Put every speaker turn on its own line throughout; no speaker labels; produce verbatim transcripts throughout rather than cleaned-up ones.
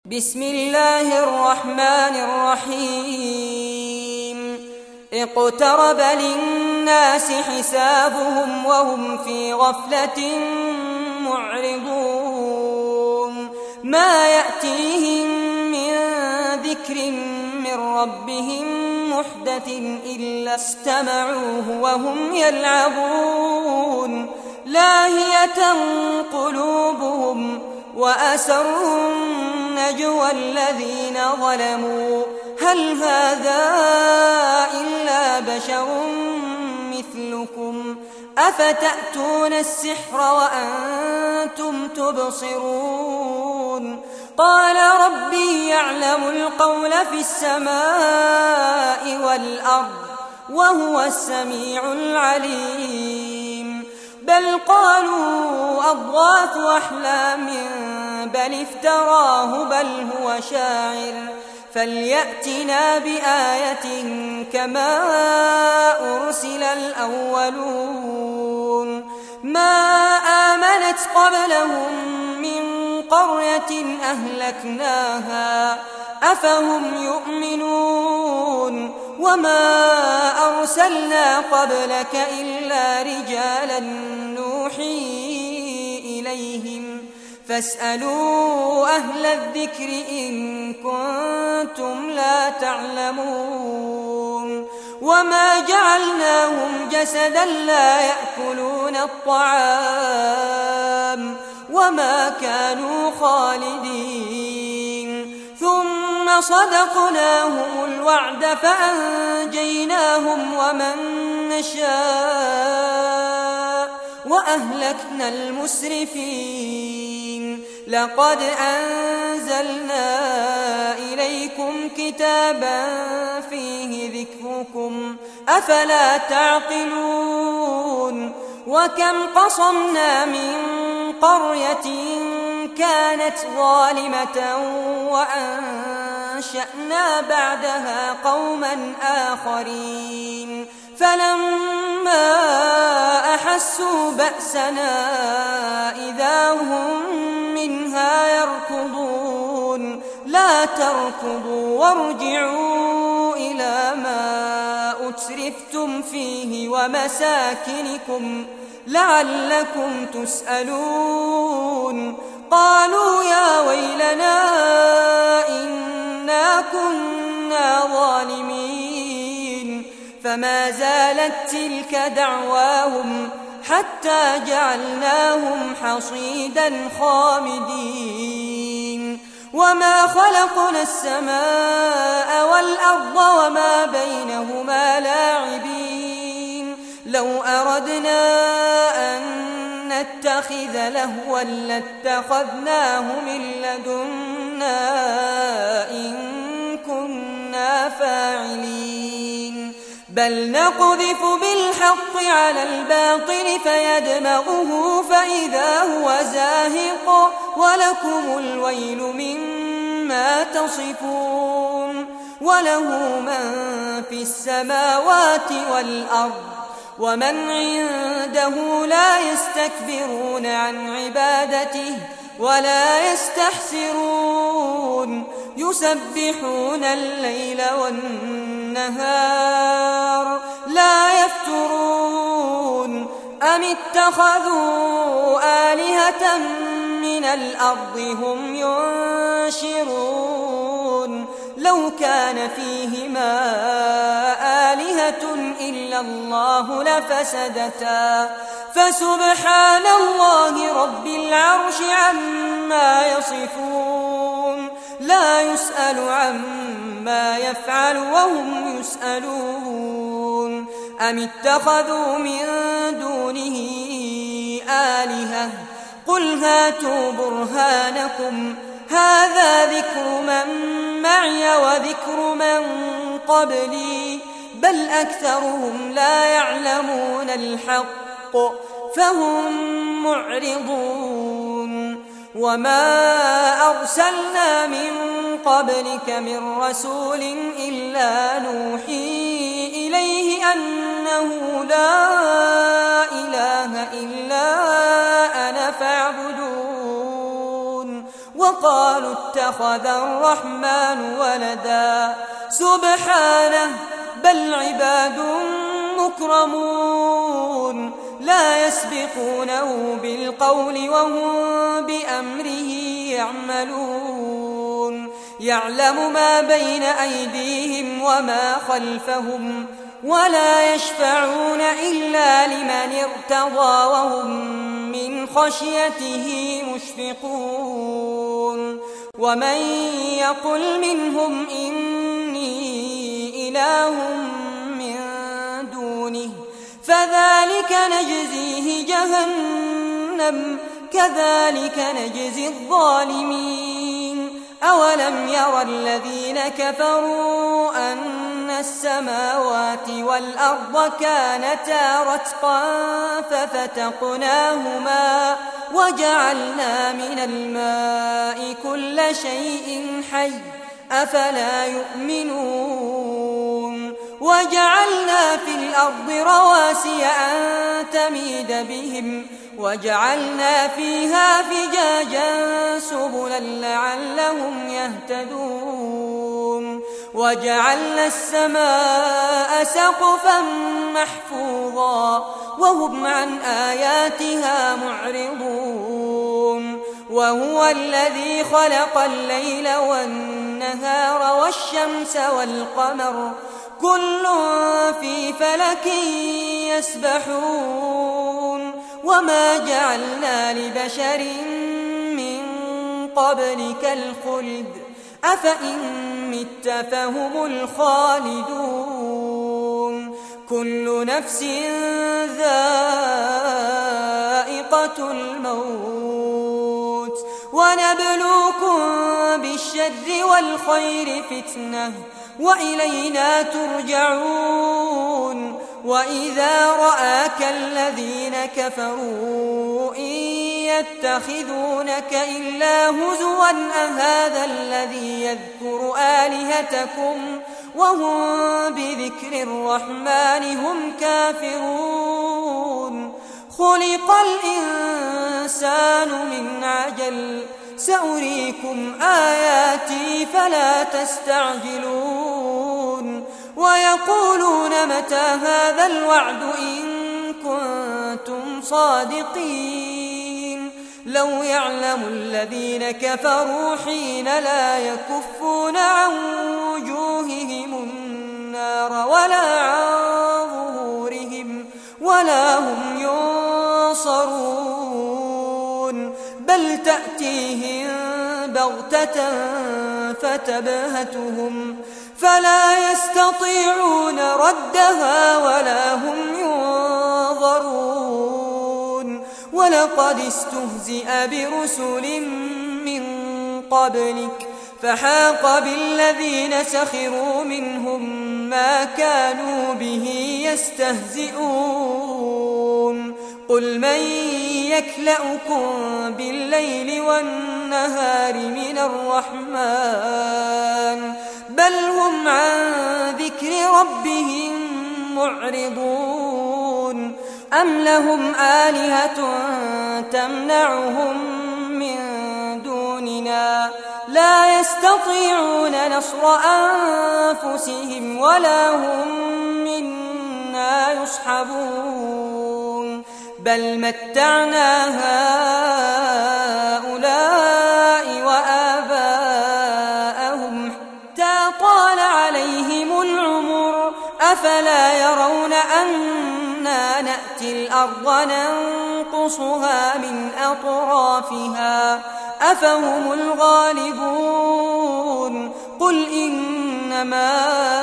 بسم الله الرحمن الرحيم اقترب للناس حسابهم وهم في غفلة معرضون ما يأتيهم من ذكر من ربهم محدث إلا استمعوه وهم يلعبون لاهية قلوبهم وأسروا النجوى الذين ظلموا هل هذا إلا بشر مثلكم أفتأتون السحر وأنتم تبصرون قال ربي يعلم القول في السماء والأرض وهو السميع العليم بل قالوا أضغاث أحلام بل افتراه بل هو شاعر فليأتنا بآية كما أرسل الأولون ما آمنت قبلهم من قرية أهلكناها أفهم يؤمنون وما أرسلنا قبلك إلا رجالا نوحي إليهم فاسألوا أهل الذكر إن كنتم لا تعلمون وما جعلناهم جسدا لا يأكلون الطعام وما كانوا خالدين ثم صدقناهم الوعد فأنجيناهم ومن نشاء وأهلكنا المسرفين لقد أنزلنا إليكم كتابا فيه ذكركم أفلا تعقلون وكم قصمنا من قرية كانت ظالمة وأنشأنا بعدها قوما آخرين فلما أحسوا بأسنا إذا هم منها يركضون لا تركضوا وارجعوا إلى ما أترفتم فيه ومساكنكم لعلكم تسألون قالوا يا ويلنا إنا كنا ظالمين فما زالت تلك دعواهم حتى جعلناهم حصيدا خامدين وما خلقنا السماء والأرض وما بينهما لاعبين لو أردنا أن نتخذ لهوا لاتخذناه من لدنا إن كنا فاعلين بل نقذف بالحق على الباطل فيدمغه فإذا هو زاهق ولكم الويل مما تصفون وله من في السماوات والأرض ومن عنده لا يستكبرون عن عبادته ولا يستحسرون يسبحون الليل والنهار لا يفترون أم اتخذوا آلهة من الأرض هم ينشرون لو كان فيهما آلهة إلا الله لفسدتا فسبحان الله رب العرش عما يصفون لا يسأل عما يفعل وهم يسألون أم اتخذوا من دونه آلهة قل هاتوا برهانكم هذا ذكر من معي وذكر من قبلي بل أكثرهم لا يعلمون الحق فهم معرضون وما أرسلنا من قبلك من رسول إلا نوحي إليه أنه لا إله إلا أنا فاعبدون وقالوا اتخذ الرحمن ولدا سبحانه بل عباد مكرمون لا يسبقونه بالقول وهم بأمره يعملون يعلم ما بين أيديهم وما خلفهم ولا يشفعون إلا لمن ارتضى وهم من خشيته مشفقون ومن يقل منهم إني إله من دونه فذلك نجزيه جهنم كذلك نجزي الظالمين أولم ير الذين كفروا أن السماوات والأرض كانتا رتقا ففتقناهما وجعلنا من الماء كل شيء حي أفلا يؤمنون وجعلنا في الأرض رواسي أن تميد بهم وجعلنا فيها فجاجا سبلا لعلهم يهتدون وجعلنا السماء سقفا محفوظا وهم عن آياتها معرضون وهو الذي خلق الليل والنهار والشمس والقمر كل في فلك يسبحون وما جعلنا لبشر من قبلك الخلد أفإن مت فهم الخالدون كل نفس ذائقة الموت ونبلوكم بالشر والخير فتنة وإلينا ترجعون وإذا رآك الذين كفروا إن يتخذونك إلا هزوا أهذا الذي يذكر آلهتكم وهم بذكر الرحمن هم كافرون خلق الإنسان من عجل سأريكم آياتي فلا تستعجلون ويقولون متى هذا الوعد إن كنتم صادقين لو يعلم الذين كفروا حين لا يكفون عن وجوههم النار ولا عن ظهورهم ولا هم ينصرون بل تأتيهم بغتة فتبهتهم فلا يستطيعون ردها ولا هم ينظرون ولقد استهزئ برسل من قبلك فحاق بالذين سخروا منهم ما كانوا به يستهزئون قل من يكلأكم بالليل والنهار من الرحمن بل هم عن ذكر ربهم معرضون أم لهم آلهة تمنعهم من دوننا لا يستطيعون نصر أنفسهم ولا هم منا يصحبون بل متعنا هؤلاء وآباءهم حتى طال عليهم العمر أفلا يرون أنا نأتي الأرض ننقصها من أطرافها أفهم الغالبون قل إنما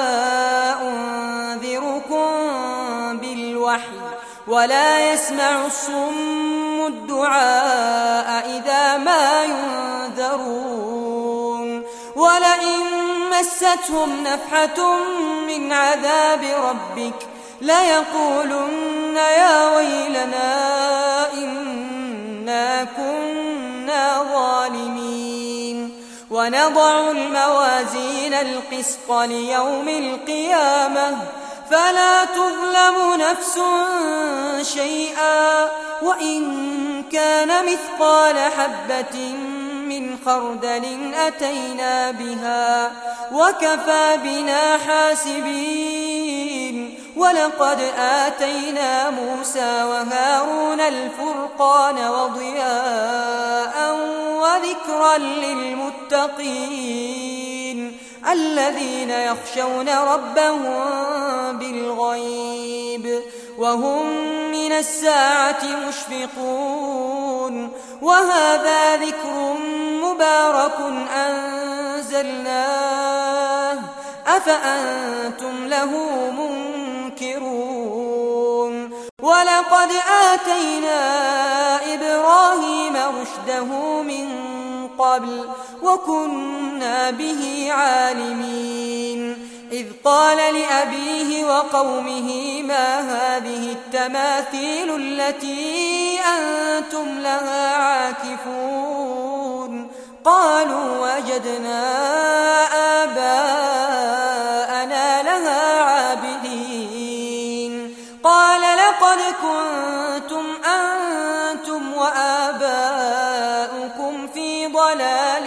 أنذركم بالوحي ولا يسمع الصم الدعاء إذا ما ينذرون ولئن مستهم نفحة من عذاب ربك ليقولن يا ويلنا إنا كنا ظالمين ونضع الموازين القسط ليوم القيامة فلا تظلم نفس شيئا وإن كان مثقال حبة من خردل أتينا بها وكفى بنا حاسبين. ولقد آتينا موسى وهارون الفرقان وضياء وذكرا للمتقين الذين يخشون ربهم بالغيب وهم من الساعة مشفقون. وهذا ذكر مبارك أنزلناه أفأنتم له منكرون. ولقد آتينا إبراهيم رشده من قبل وكنا به عالمين. إذ قال لأبيه وقومه ما هذه التماثيل التي أنتم لها عاكفون؟ قالوا وجدنا آباءنا لها عابدين. قال لقد كنتم أنتم وآباؤكم في ضلال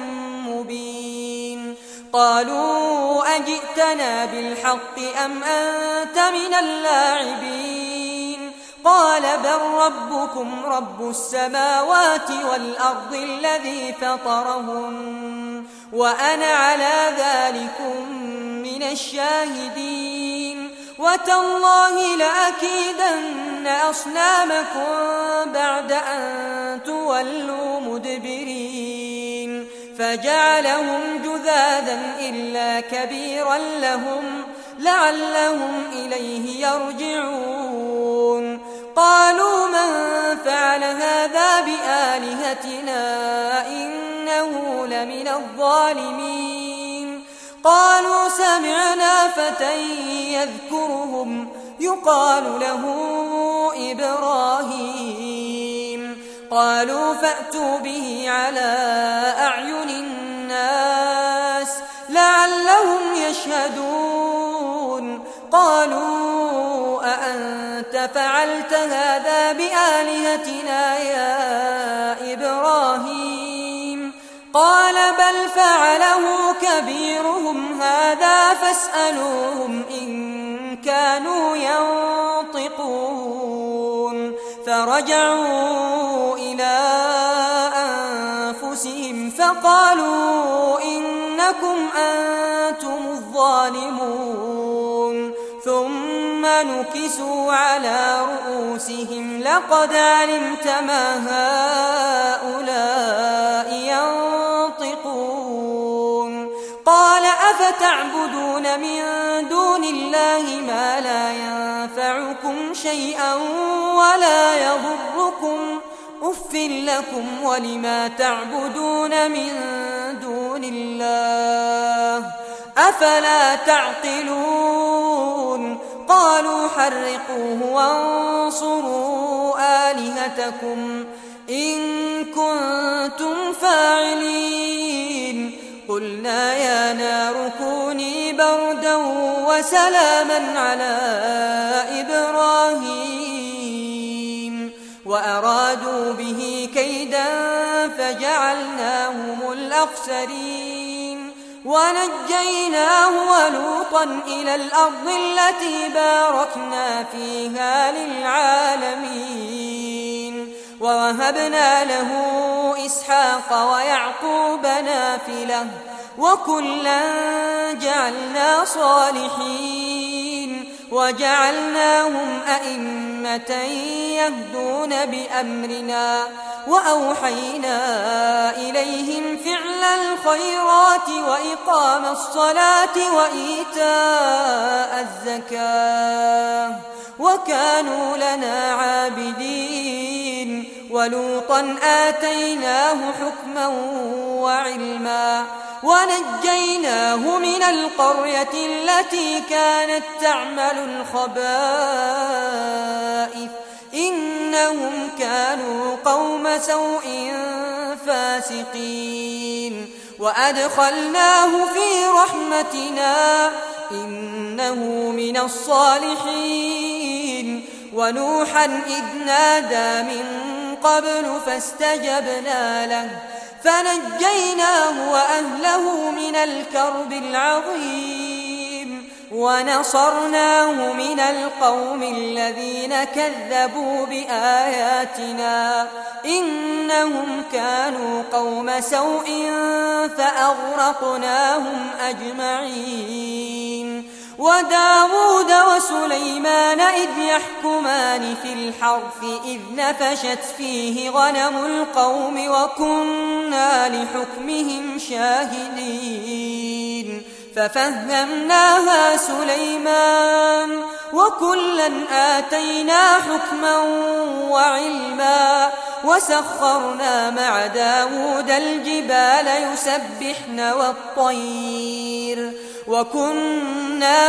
مبين. قالوا أجئتنا بالحق أم أنت من اللاعبين؟ قال بل ربكم رب السماوات والأرض الذي فطرهن وأنا على ذلكم من الشاهدين. وتالله لأكيدن أصنامكم بعد أن تولوا مدبرين. فجعلهم جذاذا إلا كبيرا لهم لعلهم إليه يرجعون. قالوا من فعل هذا بآلهتنا إنه لمن الظالمين. قالوا سمعنا فتى يذكرهم يقال له إبراهيم. قالوا فأتوا به على أعين الناس لعلهم يشهدون. قالوا أأنت فعلت هذا بآلهتنا يا إبراهيم؟ قال بل فعله كبيرهم هذا فاسألوهم إن كانوا ينطقون. فرجعوا إلى أنفسهم فقالوا إنكم أنتم الظالمون. ثم نكسوا على رؤوسهم لقد علمت ما هؤلاء ينطقون. قال أفتعبدون من دون الله ما لا ينفعكم شيئا ولا يضركم أف لكم ولما تعبدون من دون الله أفلا تعقلون. قالوا حرقوه وانصروا آلهتكم إن كنتم فاعلين. قلنا يا نار كوني بردا وسلاما على إبراهيم وأرادوا به كيدا فجعلناهم الأخسرين. ونجيناه ولوطا إلى الأرض التي باركنا فيها للعالمين. ووهبنا له إسحاق ويعقوب نافلة وكلا جعلنا صالحين. وجعلناهم أئمة يهدون بأمرنا وأوحينا إليهم فعل الخيرات وإقام الصلاة وإيتاء الزكاة وكانوا لنا عابدين. ولوطا آتيناه حكما وعلما ونجيناه من القرية التي كانت تعمل الخبائث إنهم كانوا قوم سوء فاسقين. وأدخلناه في رحمتنا إنه من الصالحين. ونوحا إذ نادى من قبل فاستجبنا له فنجيناه وأهله من الكرب العظيم ونصرناه من القوم الذين كذبوا بآياتنا إنهم كانوا قوم سوء فأغرقناهم أجمعين. وداود وسليمان إذ يحكمان في الحرث إذ نفشت فيه غنم القوم وكنا لحكمهم شاهدين ففهمناها سليمان وكلا آتينا حكما وعلما وسخرنا مع داود الجبال يسبحن والطير وكنا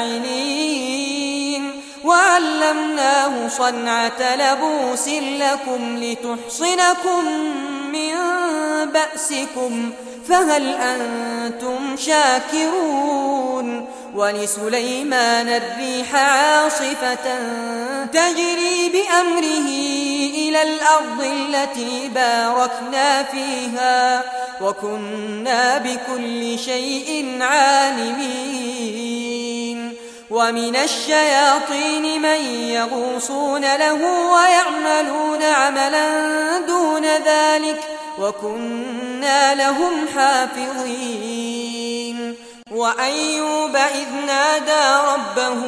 فاعلين وعلمناه صنعة لبوس لكم لتحصنكم من بأسكم فهل أنتم شاكرون. ولسليمان الريح عاصفة تجري بأمره إلى الأرض التي باركنا فيها وكنا بكل شيء عالمين. ومن الشياطين من يغوصون له ويعملون عملا دون ذلك وكنا لهم حافظين. وأيوب إذ نادى ربه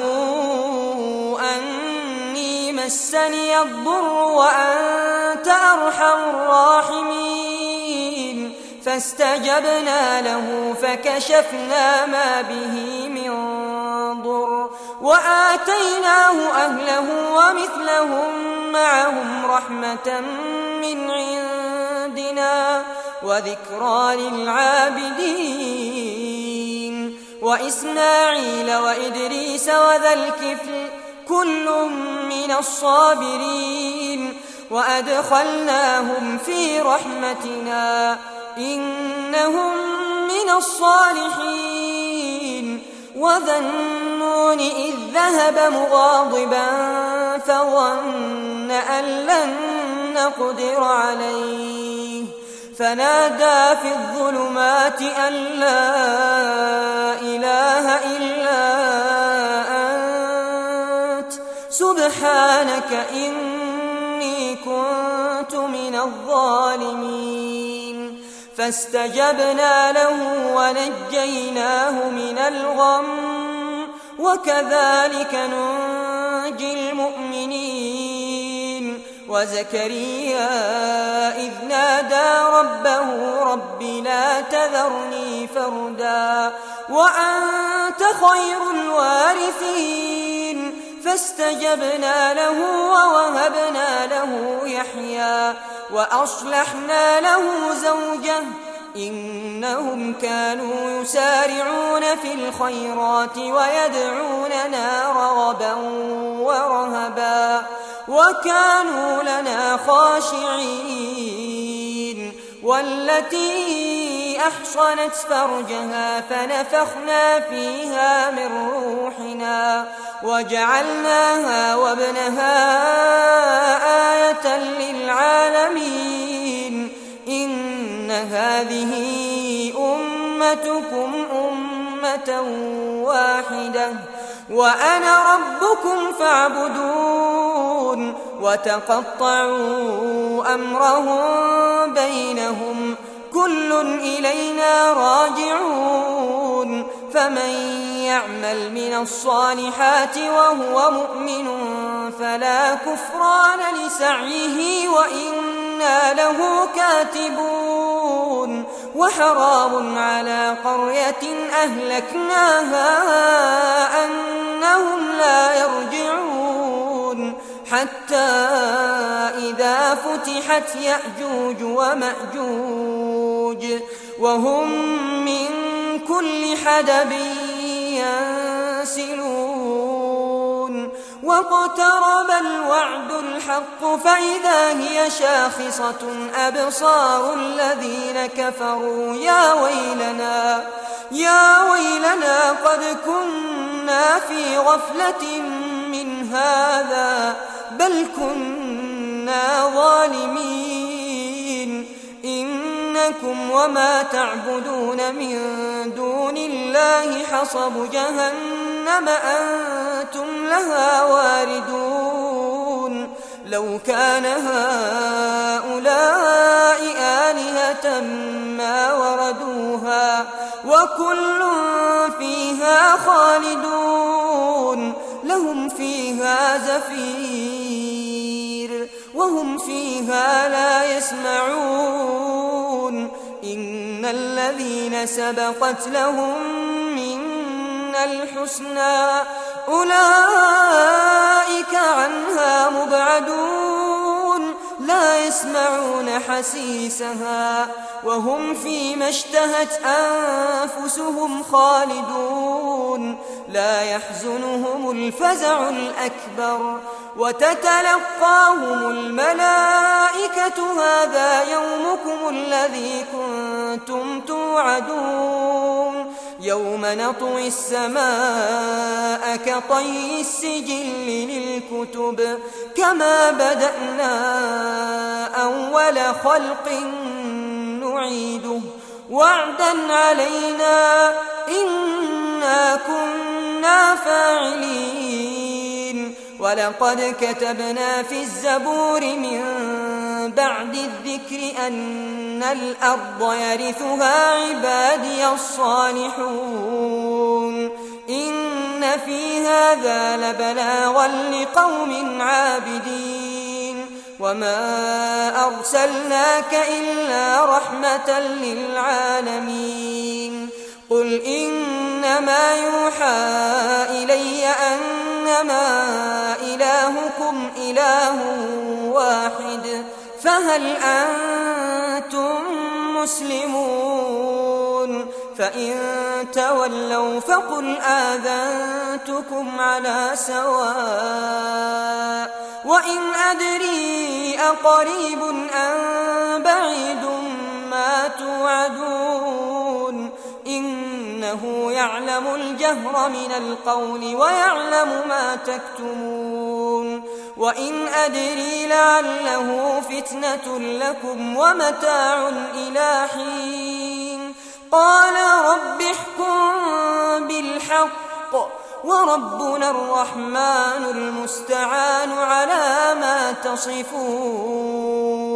أني مسني الضر وأنت أرحم الراحمين فاستجبنا له فكشفنا ما به من ضر وآتيناه أهله ومثلهم معهم رحمة من عندنا وذكرى للعابدين. وإسماعيل وإدريس وذا الكفل كل من الصابرين وأدخلناهم في رحمتنا إنهم من الصالحين. وذا النون إذ ذهب مغاضبا فظن أن لن نقدر عليه فنادى في الظلمات أن لا إله إلا أنت سبحانك إني كنت من الظالمين. فاستجبنا له ونجيناه من الغم وكذلك ننجي المؤمنين. وزكريا إذ نادى ربه رب لا تذرني فردا وأنت خير الوارثين فاستجبنا له ووهبنا له يحيى وأصلحنا له زوجه إنهم كانوا يسارعون في الخيرات ويدعوننا رغبا ورهبا وكانوا لنا خاشعين. والتي أحصنت فرجها فنفخنا فيها من روحنا وجعلناها وابنها آية للعالمين. إن هذه أمتكم أمة واحدة وأنا ربكم فاعبدون. وتقطعوا أمرهم بينهم كل إلينا راجعون. فمن يعمل من الصالحات وهو مؤمن فلا كفران لسعيه وإنا له كاتبون. وحرام على قرية أهلكناها أنهم لا يرجعون حتى إذا فتحت يأجوج ومأجوج وهم من كل حدب ينسلون. واقترب الوعد الحق فإذا هي شاخصة أبصار الذين كفروا يا ويلنا يا ويلنا قد كنا في غفلة من هذا بل كنا ظالمين. إن إنكم وما تعبدون من دون الله حصب جهنم أنتم لها واردون لو كان هؤلاء آلهة ما وردوها وكل فيها خالدون لهم فيها زفير وهم فيها لا يسمعون إن الذين سبقت لهم منا الحسنى أولئك عنها مبعدون لا يسمعون حسيسها وهم فيما اشتهت أنفسهم خالدون لا يحزنهم الفزع الأكبر وتتلقاهم الملائكة هذا يومكم الذي كنتم توعدون يوم نطوي السماء كطي السجل للكتب كما بدأنا أول خلق نعيده وعدا علينا إنا كنا فاعلين ولقد كتبنا في الزبور من بعد الذكر أن الأرض يرثها عبادي الصالحون إن في هذا لبلاغا لقوم عابدين وما أرسلناك إلا رحمة للعالمين قل إنما يوحى إلي أنما إلهكم إله واحد فهل أنتم مسلمون فإن تولوا فقل آذنتكم على سواء وإن أدري أقريب أم بعيد ما توعدون إنه يعلم الجهر من القول ويعلم ما تكتمون وإن أدري لعله فتنة لكم ومتاع إلى حين قال رب احكم بالحق وربنا الرحمن المستعان على ما تصفون.